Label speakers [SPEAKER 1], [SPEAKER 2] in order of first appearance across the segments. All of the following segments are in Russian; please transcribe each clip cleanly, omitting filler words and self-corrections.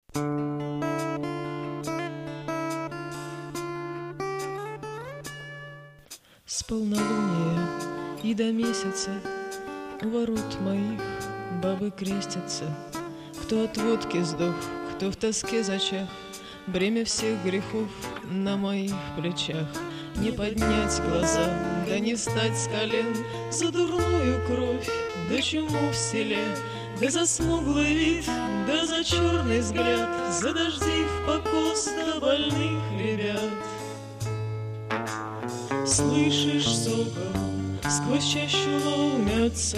[SPEAKER 1] С полнолуния и до месяца у ворот моих бабы крестятся. Кто от водки сдох, кто в тоске зачах, бремя всех грехов на моих плечах. Не поднять глаза, да не встать с колен за дурную кровь, да чуму в селе, да за смуглый вид, да за черный взгляд, за дожди в покос, да больных ребят. Слышишь, сокол, сквозь чащу ломятся,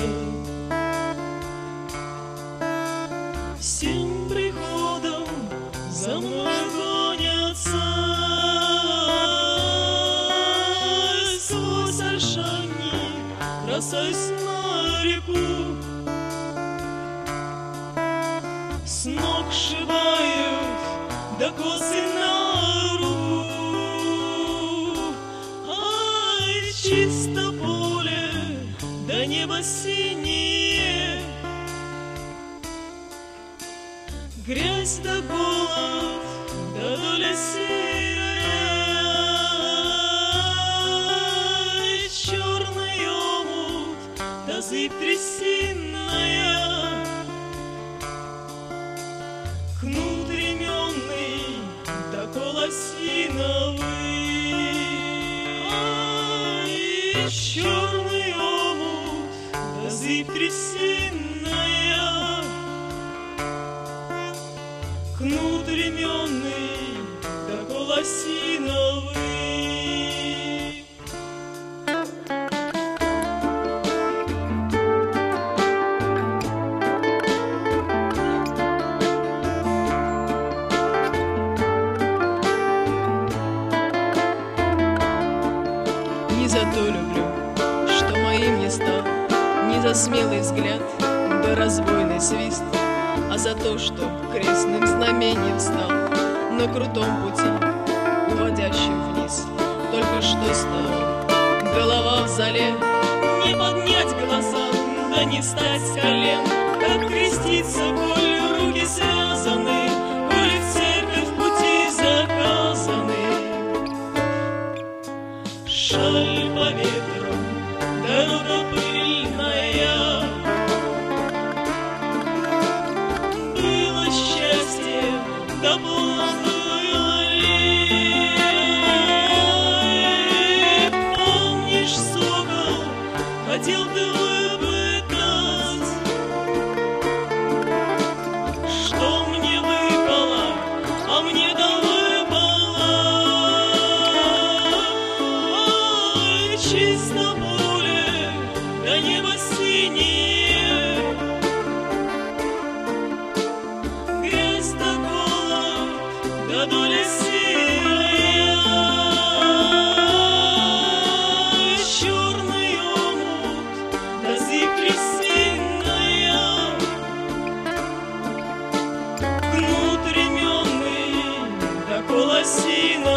[SPEAKER 1] всем приходом за мной гонятся. Сквозь ольшани бросаюсь на реку, с ног сшибают до косы на руку. Ай, чисто поле, да небо синее, грязь да голод, да доля серая, черный омут, да зыбь трясинная, кнут ременный, да кол осиновый. Ай, черный омут, да зыбь трясинная, кнут ременный, да кол осиновый. Не за то люблю, что моим не стал, не за смелый взгляд, да разбойный свист, а за то, что крестным знамением стал на крутом пути, уводящем вниз. Только что стала голова в зале, не поднять глаза, да не встать с колен, как креститься, коль руки связаны, коли в церковь пути заказаны. Шаль по ветру, дорога пыльная, было счастье, да было ли? Помнишь, сокол, хотел ты выпытать, что мне выпало, а мне да выпало. Ой, чисто поле, да небо синее, грязь да голод, да доля серая, черный омут, да зыбь трясинная, кнут ременный, да кол осиновый.